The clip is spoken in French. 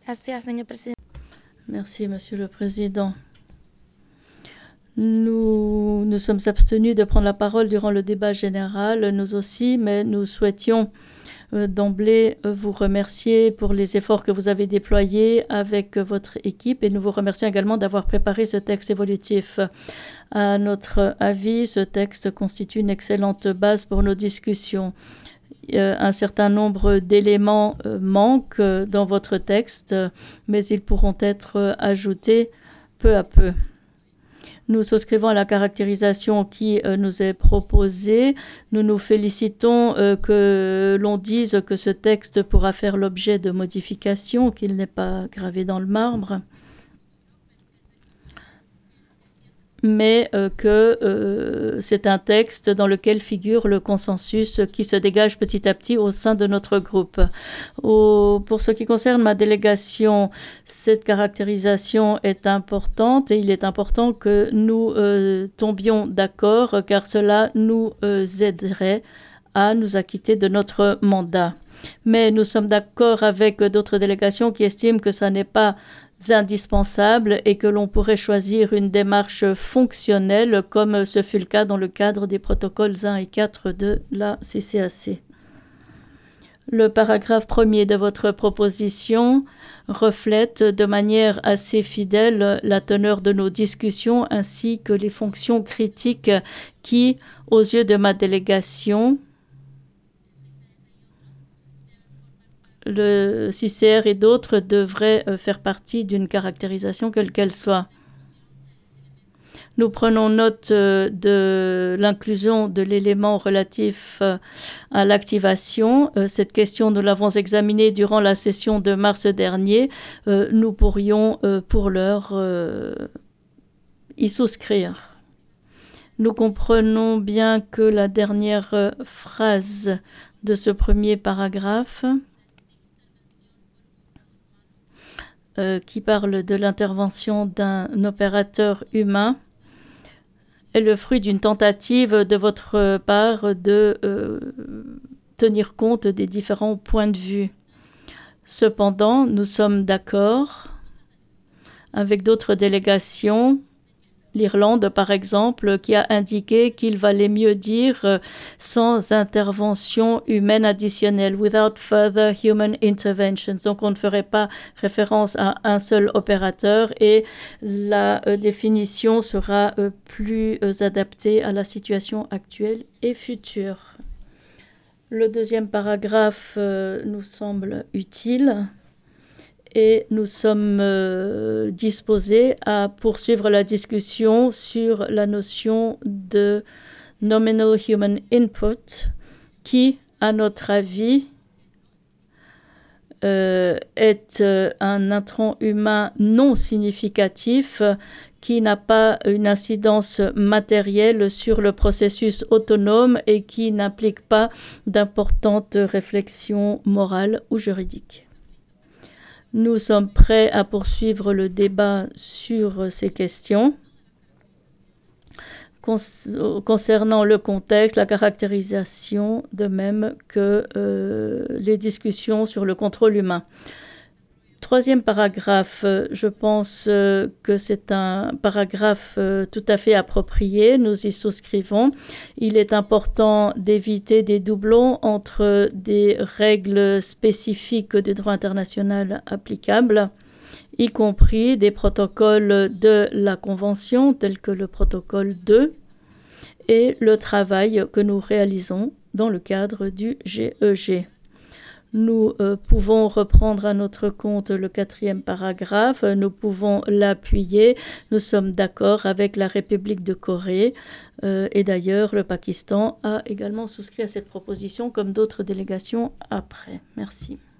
Gracias, señor presidente. Merci, Monsieur le Président. Nous nous sommes abstenus de prendre la parole durant le débat général, nous aussi, mais nous souhaitions d'emblée vous remercier pour les efforts que vous avez déployés avec votre équipe et nous vous remercions également d'avoir préparé ce texte évolutif. À notre avis, ce texte constitue une excellente base pour nos discussions. Un certain nombre d'éléments manquent dans votre texte, mais ils pourront être ajoutés peu à peu. Nous souscrivons à la caractérisation qui nous est proposée. Nous nous félicitons que l'on dise que ce texte pourra faire l'objet de modifications, qu'il n'est pas gravé dans le marbre, mais que c'est un texte dans lequel figure le consensus qui se dégage petit à petit au sein de notre groupe. Pour ce qui concerne ma délégation, cette caractérisation est importante et il est important que nous tombions d'accord car cela nous aiderait à nous acquitter de notre mandat. Mais nous sommes d'accord avec d'autres délégations qui estiment que ça n'est pas indispensable et que l'on pourrait choisir une démarche fonctionnelle comme ce fut le cas dans le cadre des protocoles 1 et 4 de la CCAC. Le paragraphe premier de votre proposition reflète de manière assez fidèle la teneur de nos discussions ainsi que les fonctions critiques qui, aux yeux de ma délégation, le CICR et d'autres devraient faire partie d'une caractérisation quelle qu'elle soit. Nous prenons note de l'inclusion de l'élément relatif à l'activation. Cette question, nous l'avons examinée durant la session de mars dernier. Nous pourrions, pour l'heure, y souscrire. Nous comprenons bien que la dernière phrase de ce premier paragraphe qui parle de l'intervention d'un opérateur humain est le fruit d'une tentative de votre part de tenir compte des différents points de vue. Cependant, nous sommes d'accord avec d'autres délégations, l'Irlande par exemple, qui a indiqué qu'il valait mieux dire sans intervention humaine additionnelle, without further human interventions. Donc on ne ferait pas référence à un seul opérateur et la définition sera plus adaptée à la situation actuelle et future. Le deuxième paragraphe nous semble utile. Et nous sommes disposés à poursuivre la discussion sur la notion de nominal human input qui, à notre avis, est un intrant humain non significatif qui n'a pas une incidence matérielle sur le processus autonome et qui n'implique pas d'importantes réflexions morales ou juridiques. Nous sommes prêts à poursuivre le débat sur ces questions. Concernant le contexte, la caractérisation, de même que les discussions sur le contrôle humain. Troisième paragraphe, je pense que c'est un paragraphe tout à fait approprié, nous y souscrivons. Il est important d'éviter des doublons entre des règles spécifiques du droit international applicables, y compris des protocoles de la Convention, tels que le protocole 2, et le travail que nous réalisons dans le cadre du GEG. Nous pouvons reprendre à notre compte le quatrième paragraphe, nous pouvons l'appuyer, nous sommes d'accord avec la République de Corée et d'ailleurs le Pakistan a également souscrit à cette proposition comme d'autres délégations après. Merci.